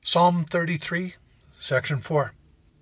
Psalm 33, section 4.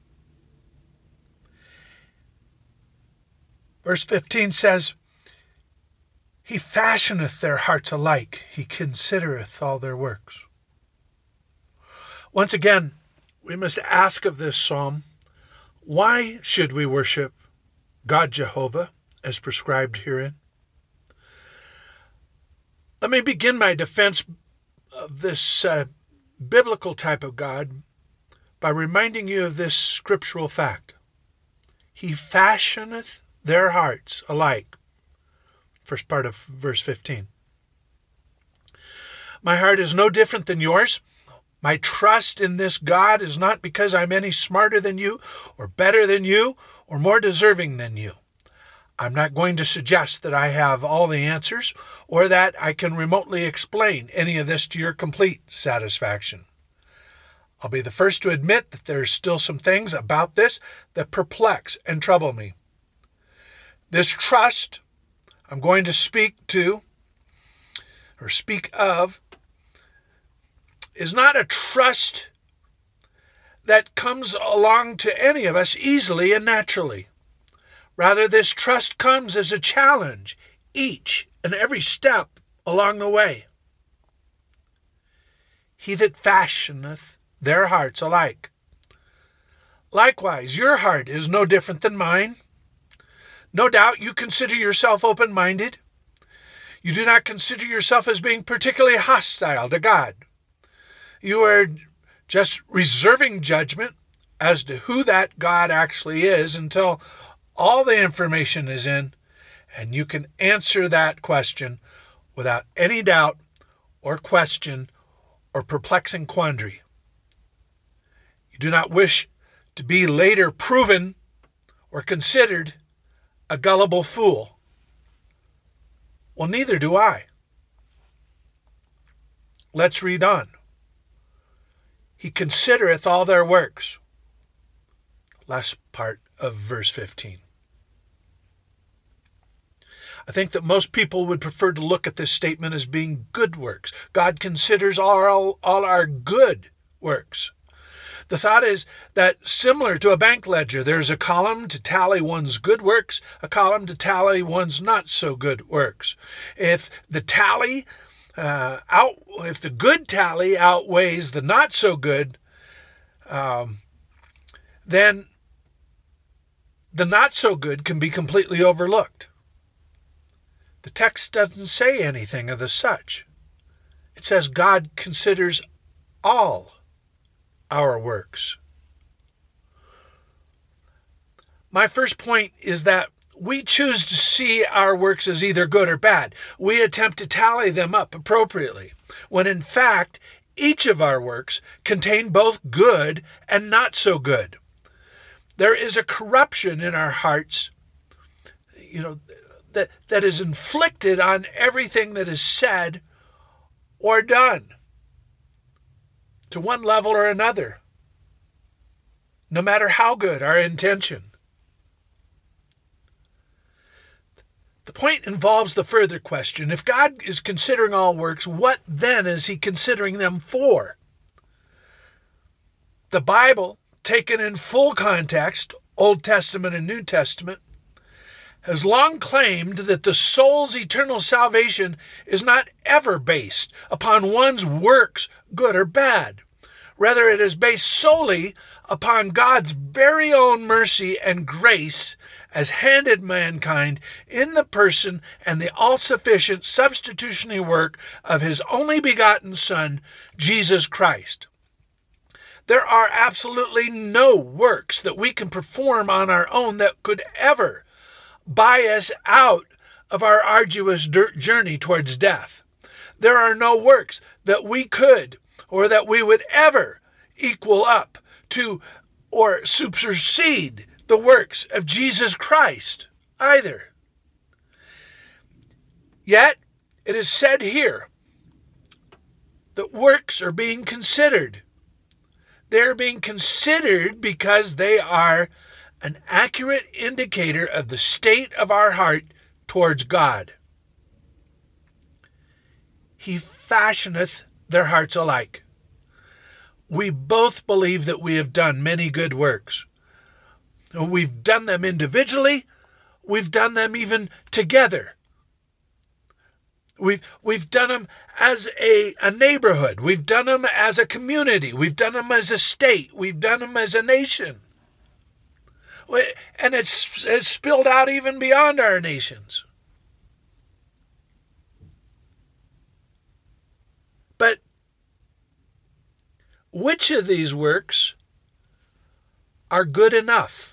Verse 15 says, He fashioneth their hearts alike. He considereth all their works. Once again, we must ask of this psalm, why should we worship God Jehovah as prescribed herein? Let me begin my defense of this biblical type of God by reminding you of this scriptural fact. He fashioneth their hearts alike. First part of verse 15. My heart is no different than yours. My trust in this God is not because I'm any smarter than you, or better than you, or more deserving than you. I'm not going to suggest that I have all the answers, or that I can remotely explain any of this to your complete satisfaction. I'll be the first to admit that there's still some things about this that perplex and trouble me. This trust I'm going to speak of, is not a trust that comes along to any of us easily and naturally. Rather, this trust comes as a challenge each and every step along the way. He that fashioneth their hearts alike. Likewise, your heart is no different than mine. No doubt you consider yourself open-minded. You do not consider yourself as being particularly hostile to God. You are just reserving judgment as to who that God actually is until all the information is in, and you can answer that question without any doubt or question or perplexing quandary. You do not wish to be later proven or considered a gullible fool. Well, neither do I. Let's read on. He considereth all their works. Last part of verse 15. I think that most people would prefer to look at this statement as being good works. God considers all our good works. The thought is that similar to a bank ledger, there's a column to tally one's good works, a column to tally one's not so good works. If the good tally outweighs the not so good, then the not so good can be completely overlooked. The text doesn't say anything of the such. It says God considers all our works. My first point is that we choose to see our works as either good or bad. We attempt to tally them up appropriately, when in fact, each of our works contain both good and not so good. There is a corruption in our hearts, that is inflicted on everything that is said or done, to one level or another, no matter how good our intention. The point involves the further question. If God is considering all works, what then is he considering them for? The Bible, taken in full context, Old Testament and New Testament, has long claimed that the soul's eternal salvation is not ever based upon one's works, good or bad. Rather, it is based solely upon God's very own mercy and grace as handed mankind in the person and the all-sufficient substitutionary work of his only begotten Son, Jesus Christ. There are absolutely no works that we can perform on our own that could ever buy us out of our arduous journey towards death. There are no works that we could or that we would ever equal up to or supersede the works of Jesus Christ either. Yet, it is said here that works are being considered. They're being considered because they are an accurate indicator of the state of our heart towards God. He fashioneth their hearts alike. we both believe that we have done many good works. We've done them individually. We've done them even together. We've done them as a neighborhood. We've done them as a community. We've done them as a state. We've done them as a nation. And it's spilled out even beyond our nations. But which of these works are good enough?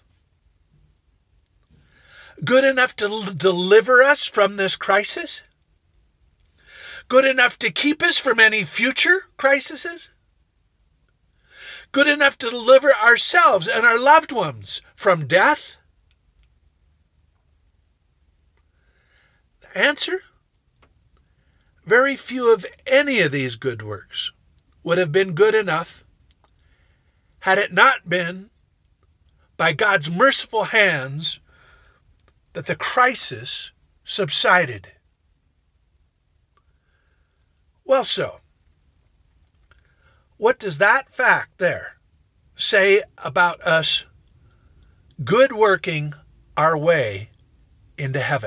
Good enough to deliver us from this crisis? Good enough to keep us from any future crises? Good enough to deliver ourselves and our loved ones from death? The answer? Very few of any of these good works would have been good enough had it not been by God's merciful hands that the crisis subsided. Well, so, what does that fact there say about us good working our way into heaven?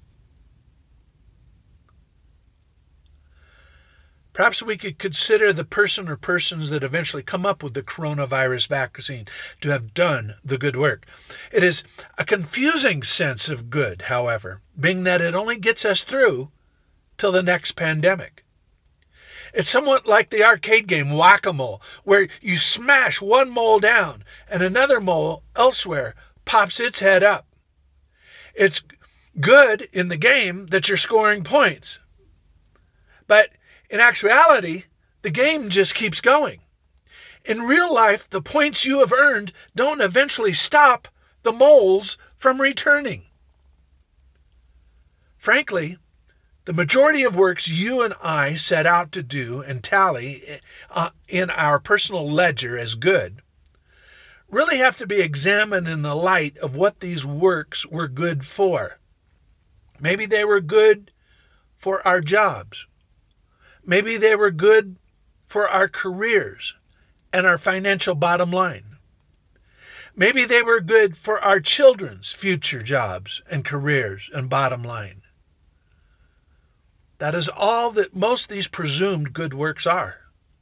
Perhaps we could consider the person or persons that eventually come up with the coronavirus vaccine to have done the good work. It is a confusing sense of good, however, being that it only gets us through till the next pandemic. It's somewhat like the arcade game Whack-A-Mole, where you smash one mole down and another mole elsewhere pops its head up. It's good in the game that you're scoring points. But in actuality, the game just keeps going. In real life, the points you have earned don't eventually stop the moles from returning. Frankly, the majority of works you and I set out to do and tally in our personal ledger as good really have to be examined in the light of what these works were good for. Maybe they were good for our jobs. Maybe they were good for our careers and our financial bottom line. Maybe they were good for our children's future jobs and careers and bottom line. That is all that most of these presumed good works are.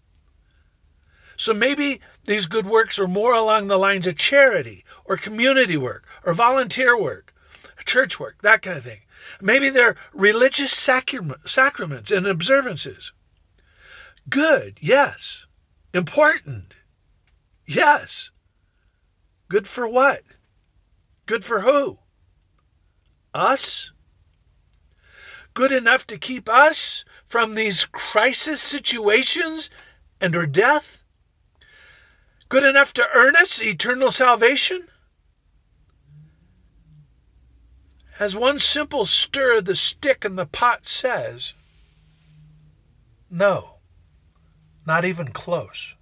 So maybe these good works are more along the lines of charity or community work or volunteer work, church work, that kind of thing. Maybe they're religious sacraments and observances. Good, yes. Important, yes. Good for what? Good for who? Us? Good enough to keep us from these crisis situations and or death? Good enough to earn us eternal salvation? As one simple stir of the stick in the pot says, no, not even close.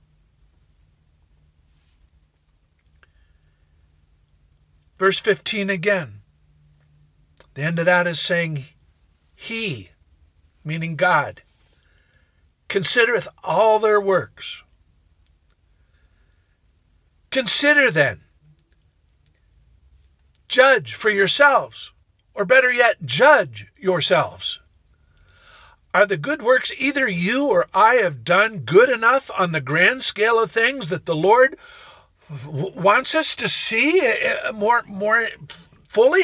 Verse 15 again. The end of that is saying, He, meaning God, considereth all their works. Consider then. Judge for yourselves, or better yet, judge yourselves. Are the good works either you or I have done good enough on the grand scale of things that the Lord wants us to see more fully?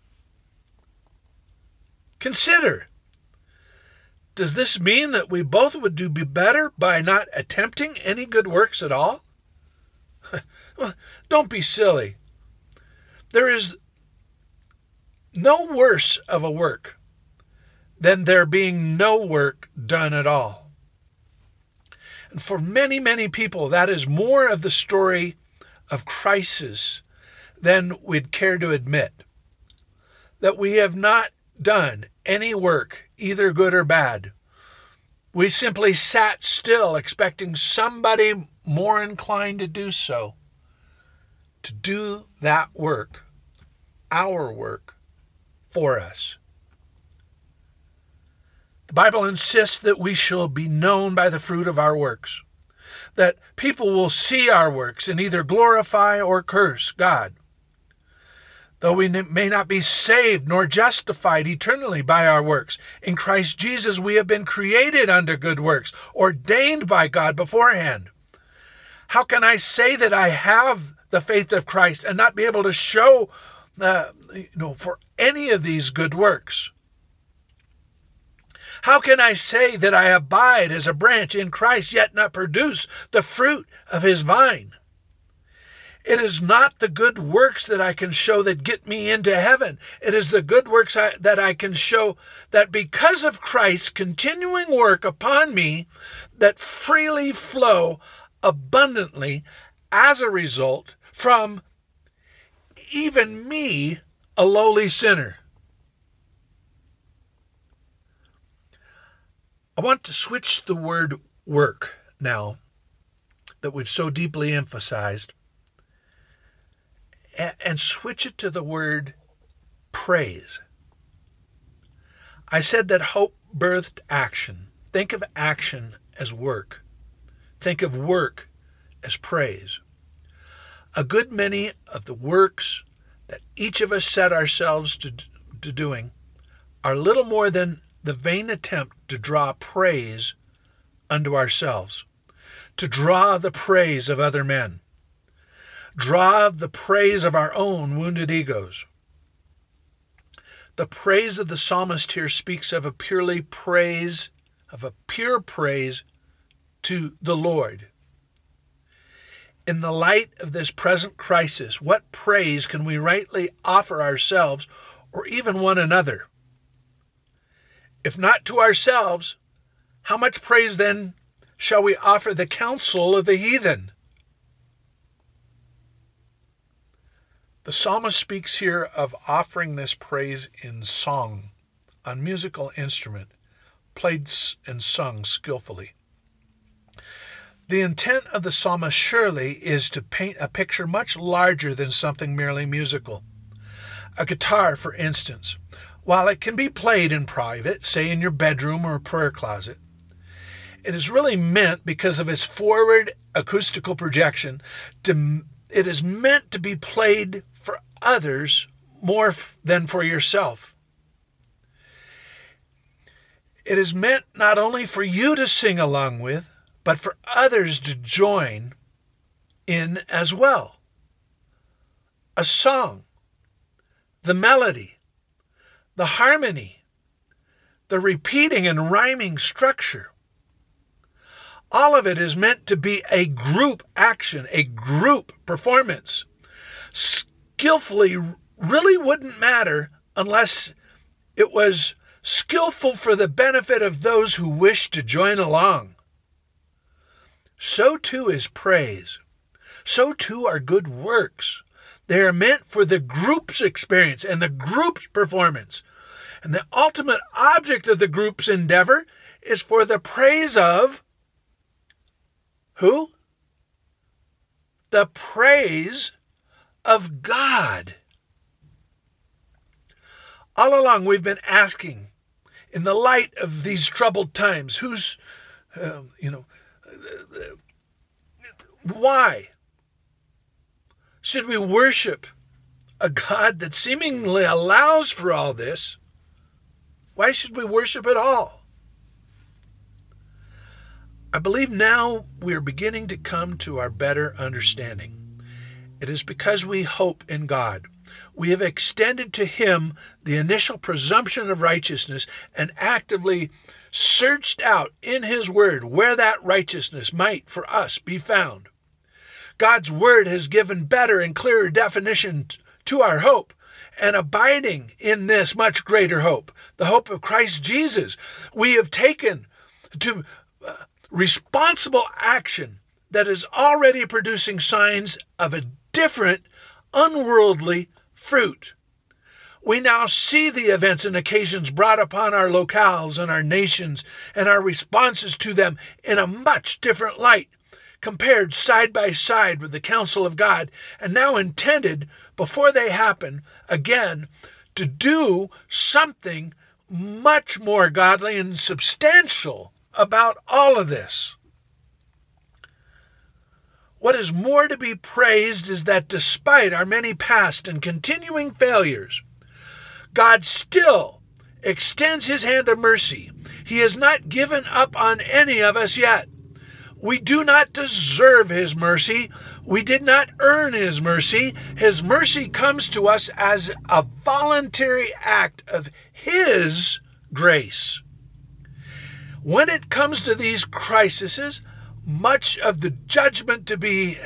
Consider. Does this mean that we both would do better by not attempting any good works at all? Well, don't be silly. There is no worse of a work than there being no work done at all. And for many, many people, that is more of the story of crisis than we'd care to admit. That we have not done any work, either good or bad. We simply sat still, expecting somebody more inclined to do so, to do that work, our work, for us. The Bible insists that we shall be known by the fruit of our works. that people will see our works and either glorify or curse God. Though we may not be saved nor justified eternally by our works, in Christ Jesus we have been created unto good works, ordained by God beforehand. How can I say that I have the faith of Christ and not be able to show for any of these good works? How can I say that I abide as a branch in Christ, yet not produce the fruit of his vine? It is not the good works that I can show that get me into heaven. It is the good works that I can show that because of Christ's continuing work upon me, that freely flow abundantly as a result from even me, a lowly sinner. I want to switch the word work now that we've so deeply emphasized and switch it to the word praise. I said that hope birthed action. Think of action as work. Think of work as praise. A good many of the works that each of us set ourselves to doing are little more than the vain attempt to draw praise unto ourselves, to draw the praise of other men, draw the praise of our own wounded egos. The praise of the psalmist here speaks of a pure praise to the Lord. In the light of this present crisis, what praise can we rightly offer ourselves or even one another? If not to ourselves, how much praise then shall we offer the counsel of the heathen? The psalmist speaks here of offering this praise in song, on musical instrument, played and sung skillfully. The intent of the psalmist surely is to paint a picture much larger than something merely musical. A guitar, for instance, while it can be played in private, say in your bedroom or a prayer closet, it is really meant, because of its forward acoustical projection, it is meant to be played for others more than for yourself. It is meant not only for you to sing along with, but for others to join in as well. A song, the melody, the harmony, the repeating and rhyming structure, all of it is meant to be a group action, a group performance. Skillfully really wouldn't matter unless it was skillful for the benefit of those who wish to join along. So too is praise. So too are good works. They are meant for the group's experience and the group's performance. And the ultimate object of the group's endeavor is for the praise of who? The praise of God. All along we've been asking, in the light of these troubled times, why should we worship a God that seemingly allows for all this? Why should we worship at all? I believe now we are beginning to come to our better understanding. It is because we hope in God. We have extended to him the initial presumption of righteousness and actively searched out in his word where that righteousness might for us be found. God's word has given better and clearer definition to our hope, and abiding in this much greater hope, the hope of Christ Jesus, we have taken to responsible action that is already producing signs of a different, unworldly fruit. We now see the events and occasions brought upon our locales and our nations and our responses to them in a much different light, compared side by side with the counsel of God, and now intended, before they happen, again, to do something much more godly and substantial about all of this. What is more to be praised is that despite our many past and continuing failures, God still extends his hand of mercy. He has not given up on any of us yet. We do not deserve his mercy. We did not earn his mercy. His mercy comes to us as a voluntary act of his grace. When it comes to these crises, much of the judgment to be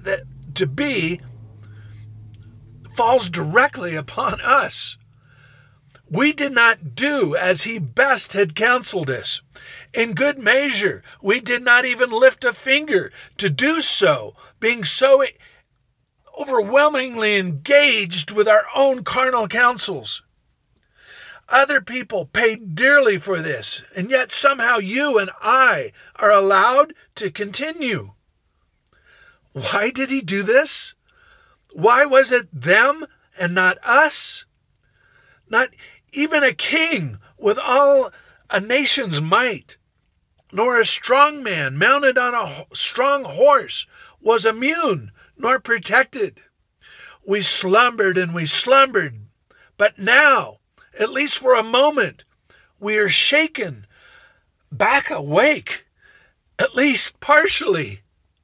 falls directly upon us. We did not do as he best had counseled us. In good measure, we did not even lift a finger to do so, being so overwhelmingly engaged with our own carnal counsels. Other people paid dearly for this, and yet somehow you and I are allowed to continue. Why did he do this? Why was it them and not us? Not even a king with all a nation's might, nor a strong man mounted on a strong horse was immune nor protected. We slumbered and we slumbered, but now, at least for a moment, we are shaken back awake, at least partially.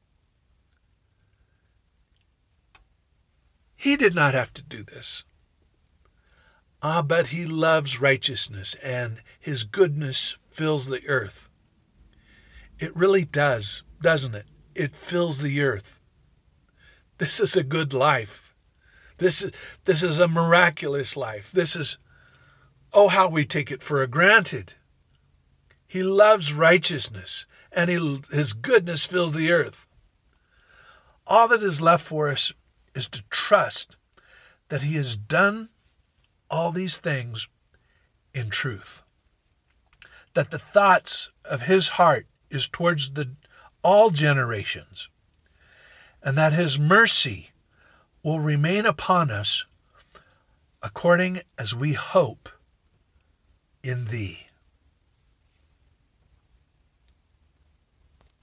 He did not have to do this. But he loves righteousness, and his goodness fills the earth. It really does, doesn't it? It fills the earth. This is a good life. This is a miraculous life. This is, oh, how we take it for granted. He loves righteousness, and his goodness fills the earth. All that is left for us is to trust that he has done all these things in truth. That the thoughts of his heart is towards all generations, and that his mercy will remain upon us according as we hope in thee.